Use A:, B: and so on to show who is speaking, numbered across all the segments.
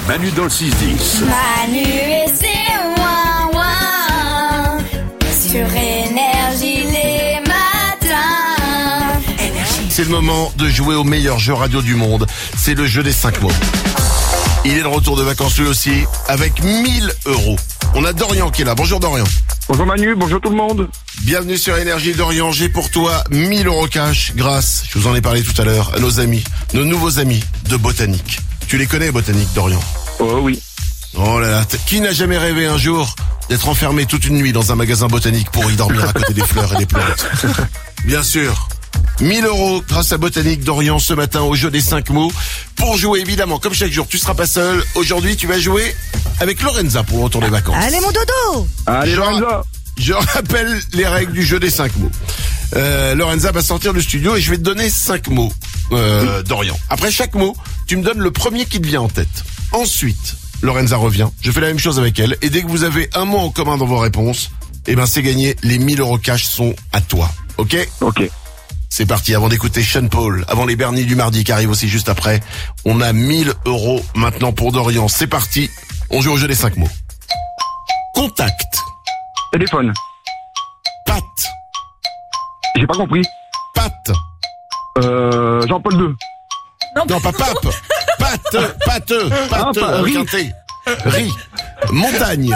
A: Manu dans le 6-10.
B: Manu et ses ouin-ouin sur Énergie les matins.
C: C'est le moment de jouer au meilleur jeu radio du monde. C'est le jeu des 5 mots. Il est de retour de vacances lui aussi, avec 1000 €. On a Dorian qui est là. Bonjour Dorian.
D: Bonjour Manu, bonjour tout le monde.
C: Bienvenue sur Énergie Dorian. J'ai pour toi 1000 € cash grâce, je vous en ai parlé tout à l'heure, à nos amis, nos nouveaux amis de Botanique. Tu les connais Botanique, Dorian?
D: Oh oui.
C: Oh là là, qui n'a jamais rêvé un jour d'être enfermé toute une nuit dans un magasin botanique pour y dormir à côté des fleurs et des plantes? Bien sûr. 1000 € grâce à Botanique Dorian ce matin au jeu des 5 mots. Pour jouer évidemment, comme chaque jour, tu seras pas seul. Aujourd'hui, tu vas jouer avec Lorenza pour le retour des vacances.
E: Allez mon dodo.
D: Allez Lorenza.
C: Je rappelle les règles du jeu des 5 mots. Lorenza va sortir du studio et je vais te donner 5 mots, Dorian. Après chaque mot, tu me donnes le premier qui te vient en tête. Ensuite, Lorenza revient. Je fais la même chose avec elle. Et dès que vous avez un mot en commun dans vos réponses, eh ben c'est gagné. Les 1000 € cash sont à toi. Ok?
D: Ok.
C: C'est parti, avant d'écouter Sean Paul, avant les Bernie du mardi qui arrivent aussi juste après. On a 1000 € maintenant pour Dorian. C'est parti, on joue au jeu des 5 mots. Contact.
D: Téléphone.
C: Patte.
D: J'ai pas compris.
C: Patte.
D: Jean-Paul II.
C: Non, pas pape. Patte.
D: riz.
C: Quintet. Riz. Montagne.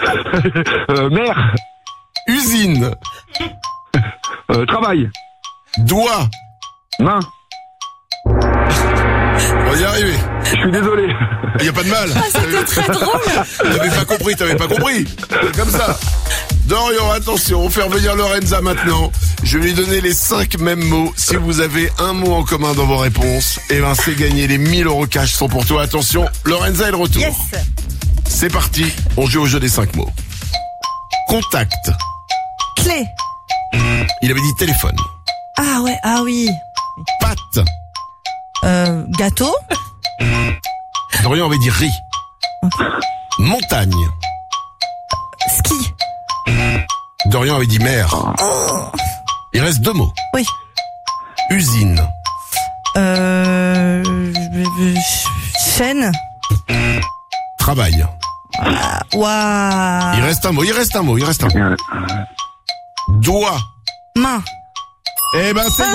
D: Mer.
C: Usine.
D: Travail.
C: Doigt.
D: Main.
C: On va y arriver.
D: Je suis désolé.
C: Y a pas de mal.
E: C'était très drôle.
C: T'avais pas compris. C'est comme ça. Dorian, attention, on fait revenir Lorenza maintenant. Je vais lui donner les 5 mêmes mots. Si vous avez un mot en commun dans vos réponses, eh ben c'est gagné. Les 1000 € cash sont pour toi. Attention, Lorenza est de retour.
E: Yes.
C: C'est parti, on joue au jeu des 5 mots. Contact.
E: Clé.
C: Il avait dit téléphone.
E: Ah ouais, ah oui.
C: Pâte.
E: Gâteau.
C: Dorian avait dit riz. Montagne.
E: Ski.
C: Dorian avait dit mer. Il reste 2 mots.
E: Oui.
C: Usine.
E: Chaîne.
C: Travail.
E: Waouh.
C: Il reste un mot. Doigt.
E: Main.
C: Eh ben c'est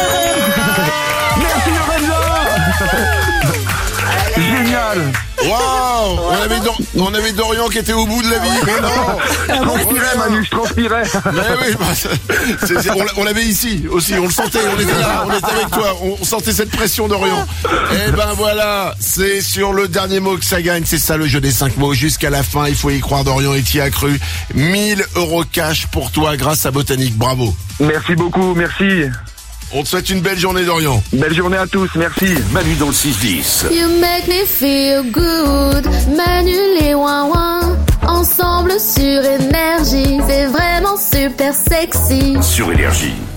D: Merci Lorenza. Génial.
C: Waouh. On avait Dorian qui était au bout de la vie. Mais non.
D: Je transpirais Manu, je transpirais.
C: Mais oui, on l'avait ici aussi, on le sentait, on était là, on était avec toi, on sentait cette pression d'Orient. Et ben voilà, c'est sur le dernier mot que ça gagne, c'est ça le jeu des 5 mots, jusqu'à la fin, il faut y croire d'Orient et t'y as cru. 1000 € cash pour toi grâce à Botanique, bravo.
D: Merci beaucoup, merci.
C: On te souhaite une belle journée d'Orient.
D: Belle journée à tous, merci.
A: Manu dans le 6-10.
B: You make me feel good. Manu les ouin-ouin ensemble sur Énergie, c'est vraiment super sexy.
A: Sur Énergie.